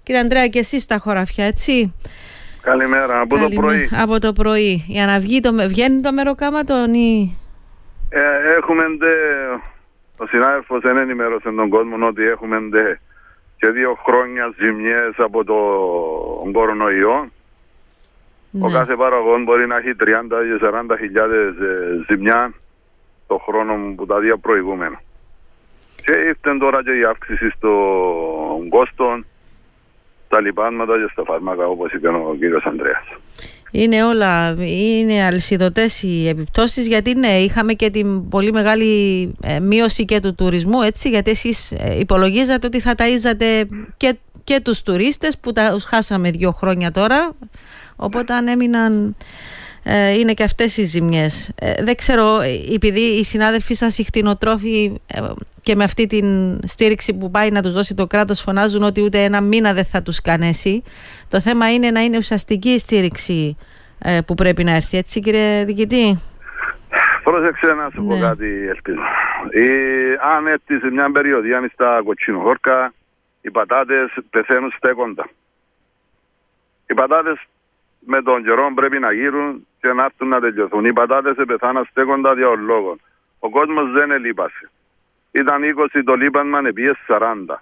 Κύριε Ανδρέα, και εσείς στα χωράφια, έτσι? Καλημέρα, το πρωί. Από το πρωί. Για να βγαίνει το μεροκάματον ή... Έχουμε ο συνάδελφος δεν ενημέρωσε τον κόσμο ότι έχουμε και 2 χρόνια ζημιές από τον κορονοϊό. Ναι. Ο κάθε παραγόν μπορεί να έχει 30-40 χιλιάδες ζημιά το χρόνο που τα 2 προηγούμενα. Και ήρθε τώρα και η αύξηση στον κόστο, στα λιπάσματα και στα φάρμακα, όπως είπε ο κύριος Ανδρέας. Είναι αλυσιδωτές οι επιπτώσεις, γιατί ναι, είχαμε και την πολύ μεγάλη μείωση και του τουρισμού, έτσι, γιατί εσείς υπολογίζατε ότι θα ταΐζατε και τους τουρίστες που τα χάσαμε 2 χρόνια τώρα, οπότε αν έμειναν... είναι και αυτές οι ζημιές. Δεν ξέρω, επειδή οι συνάδελφοί σας οι κτηνοτρόφοι και με αυτή την στήριξη που πάει να τους δώσει το κράτος φωνάζουν ότι ούτε 1 μήνα δεν θα τους κανέσει. Το θέμα είναι να είναι ουσιαστική η στήριξη που πρέπει να έρθει, έτσι κύριε Διοικητή? Πρόσεξε να σου πω κάτι, ελπίζω. Αν έρθει σε μια περιοδία, αν στα κοτσινοχώρκα, οι πατάτες πεθαίνουν στέκοντα. Οι πατάτες με τον καιρό πρέπει να γύρουν και να έρθουν να τελειωθούν. Οι πατάτες πεθάναν στέκοντα δια λόγων. Ο κόσμος δεν ελείπασε. Ήταν 20 το λείπασμα, επίε 40.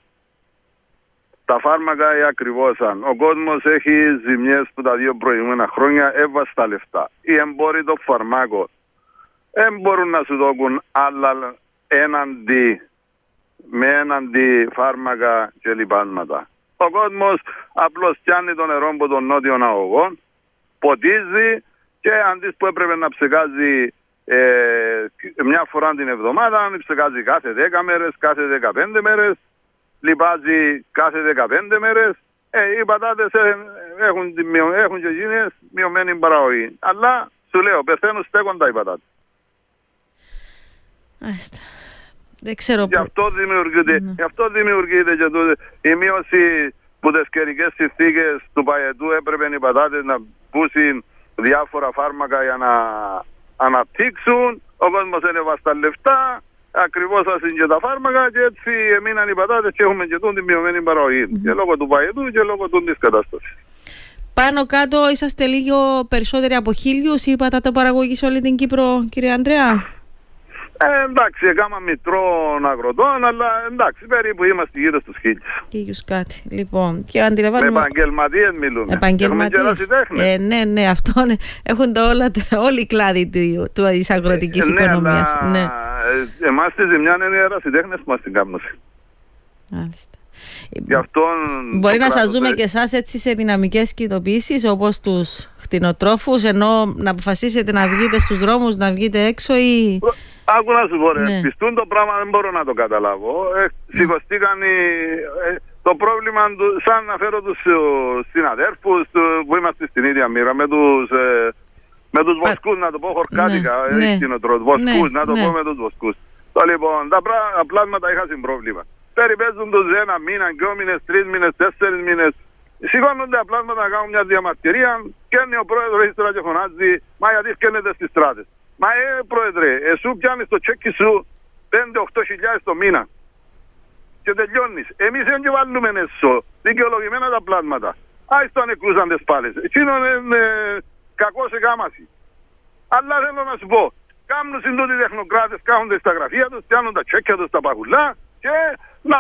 Τα φάρμακα ακριβώσαν. Ο κόσμος έχει ζημιές που τα 2 προηγούμενα χρόνια έβασε τα λεφτά. Οι εμπόροι των φαρμάκων δεν μπορούν να σου δώσουν άλλα έναντι φάρμακα και λιπάσματα. Ο κόσμος απλώς πιάνει το νερό από τον νότιο αγωγό, ποτίζει και αντί που έπρεπε να ψεκάζει μια φορά την εβδομάδα, ψεκάζει κάθε 10 μέρες, κάθε 15 μέρες, λιπάζει κάθε 15 μέρες. Οι πατάτες έχουν και γίνες μειωμένη παραγωγή. Αλλά σου λέω, πεθαίνουν στέκοντα οι πατάτες. Δεν ξέρω. Γι' αυτό δημιουργείται και η μείωση που τις καιρικές συνθήκες του παγετού έπρεπε οι πατάτες να πούσουν διάφορα φάρμακα για να αναπτύξουν. Ο κόσμος έβασε τα λεφτά, ακριβώς άσυν και τα φάρμακα και έτσι έμειναν οι πατάτες και έχουμε και τη μειωμένη παραγωγή. Και λόγω του παγετού και λόγω της κατάστασης. Πάνω κάτω είσαστε λίγο περισσότεροι από 1.000 η πατατοπαραγωγή σε όλη την Κύπρο, κύριε Ανδρέα? Εντάξει, έκανα μητρών αγροτών, αλλά εντάξει, περίπου είμαστε γύρω στους 1.000. 1.000 κάτι. Λοιπόν, και αντιλαμβάνομαι... Με επαγγελματίες μιλούμε. Επαγγελματίες. Ναι, αυτό έχουν όλοι οι κλάδοι της αγροτικής οικονομίας. Ναι, εμάς τη ζημιά είναι οι ερασιτέχνες που μας την κάνουν. Μάλιστα. Μπορεί να σας δούμε και εσάς έτσι σε δυναμικές κινητοποιήσεις όπως τους κτηνοτρόφους, ενώ να αποφασίσετε να βγείτε στους δρόμους, να βγείτε έξω ή... Άκου να σου πω ρε, πιστούν το πράγμα δεν μπορώ να το καταλάβω. Σηκωστήκαν το πρόβλημα, σαν να φέρω τους συναδέρφους που είμαστε στην ίδια μοίρα, με τους βοσκούς, να το πω χορκάτικα, βοσκούς, να το πω με τους βοσκούς. Λοιπόν, τα πλάσματα είχαν πρόβλημα. Περιπέζουν τους 1 μήνα, 2 μήνες, 3 μήνες, 4 μήνες. Σηκώνονται τα πλάσματα να κάνουν μια διαμαρτυρία και ο πρόεδρος ύστερα και φωνάζει, μα γιατί σκένετε στις στράτες. Μα πρόεδρε, εσύ πιάνεις το τσέκι σου 5-8 χιλιάδες το μήνα και τελειώνεις. Εμείς δεν βάλουμε έσω δικαιολογημένα τα πλάσματα. Άιστο ανεκρούσαν τις πάλες. Εκείνο είναι κακός εκάμαση. Αλλά θέλω να σου πω, κάνουν συντούτοι τεχνοκράτες, κάθονται στα γραφεία τους, πιάνουν τα τσέκια τους, τα παγουλά και να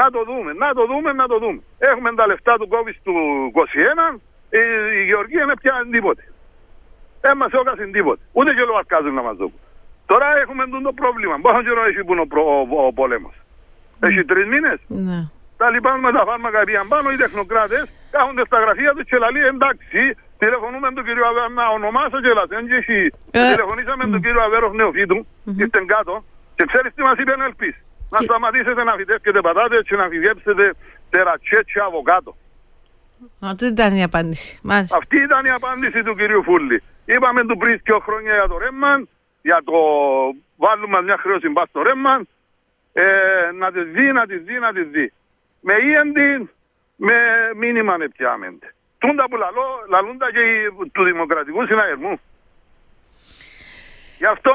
το δούμε. Έχουμε τα λεφτά του COVID του 21, η Γεωργία δεν πιάνει τίποτε. Δεν μας έκασαν τίποτε. Ούτε και λογαρκάζουν να μας δουν. Τώρα έχουμε το πρόβλημα. Πόσο καιρό έχει που είναι ο πόλεμος? Έχει 3 μήνες. Ναι. Τα λοιπάσματα τα φάρμακα πήγαν πάνω, οι τεχνοκράτες κάθονται στα γραφεία τους και λέει εντάξει, τηλεφωνούμε τον κύριο Αβέροφ να ονομάσω και λατέντζηση. Τηλεφωνήσαμε τον κύριο Αβέροφ Νεοφύτου, ήρθεν κάτω και ξέρεις τι μας είπε να ελπίς? Να σταματήσετε να φυτεύετε πατάτες και να φυτέψετε τερατσέτ και αβοκάτο. Αυτή ήταν η απάντηση. Μάλιστα. Αυτή ήταν η απάντηση του κυρίου Φούλη. Είπαμε του πριν 2 χρόνια για το ρέμμα, για το βάλουμε μια χρέωση μπας στο ρέμμα, να τη δει. Με ίεντη, με μήνυμα πιάμεντε. Τούντα που λαλούντα και του Δημοκρατικού Συναγερμού. Γι' αυτό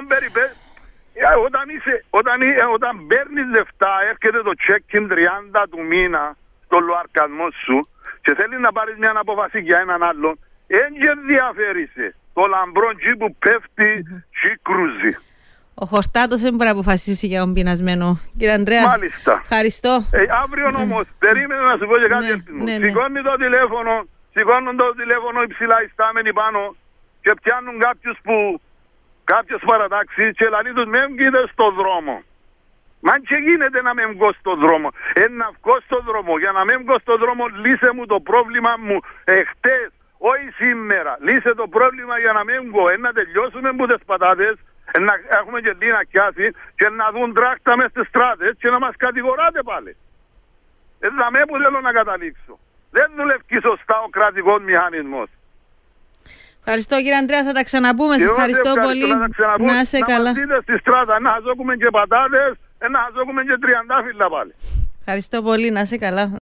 όταν παίρνεις λεφτά, έρχεται το check-in 30 του μήνα στο λοαρκασμό σου και θέλει να πάρεις μια απόφαση για έναν άλλον, δεν ενδιαφέρει το λαμπρό τσι που πέφτει και κρούζει. Ο Χορτάτος δεν μπορεί να αποφασίσει για τον πεινασμένο. Κύριε Ανδρέα, μάλιστα. Ευχαριστώ. Αύριο όμως, περίμενε να σου πω και κάτι. Σηκώνει το τηλέφωνο, σηκώνουν το τηλέφωνο υψηλά οι στάμενοι πάνω και πιάνουν κάποιες παρατάξεις και λαλεί τους με βγείτε στο δρόμο. Μα και γίνεται να με βγω στο δρόμο. Να βγω στο δρόμο. Για να με βγω στο δρόμο, λύσε μου το πρόβλημα μου εχθές, όχι σήμερα. Λύσε το πρόβλημα για να με βγω. Να τελειώσουμε με τις πατάτες, να έχουμε και τι να πιάσει και να δουν τράκτα μες στις στράτες και να μας κατηγοράτε πάλι. Με που θέλω να καταλήξω. Δεν δουλεύει σωστά ο κρατικός μηχανισμός. Ευχαριστώ κύριε Ανδρέα, θα τα ξαναπούμε. Σε ευχαριστώ πολύ. Να είσαι καλά. Να μας δείτε στη στράτα, να χαζόκουμε και πατάτες, να χαζόκουμε και τριαντάφυλλα πάλι. Ευχαριστώ πολύ, να είσαι καλά.